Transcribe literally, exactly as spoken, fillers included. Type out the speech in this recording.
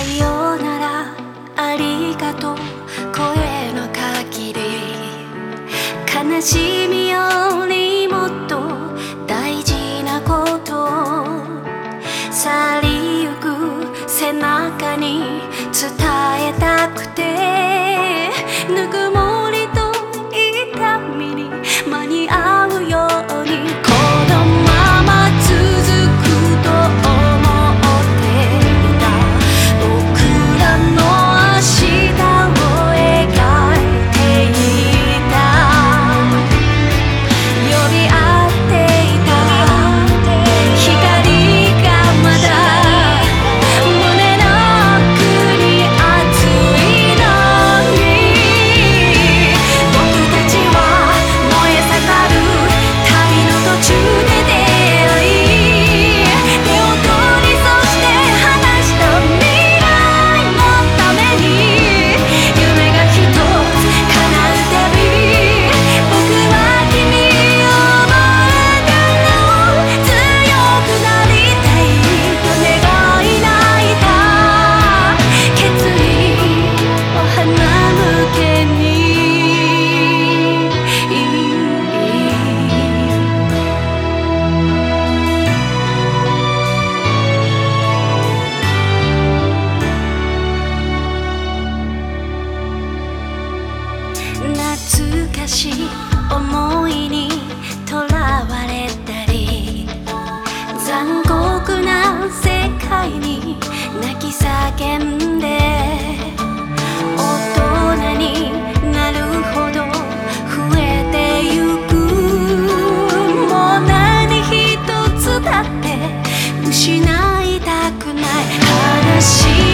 ようならありがとう声の限り、悲しみよりもっと大事なこと、去りゆく背中に伝えたくて、ぬくもりと痛みに間に合うように、このまま続くと思っていた僕らの明日を描いていた、呼び合っていた光がまだ胸の奥に熱いのに、僕たちは燃え盛る旅の途中で出会い、手を取りそして話した未来のために、夢が一つ叶うたび、僕は君を思うから強くなりたいと願い泣いた決意を花向けに、懐かしい思いにとらわれたり、残酷な世界に泣き叫んで、大人になるほど増えてゆく、もう何一つだって失いたくない、悲しい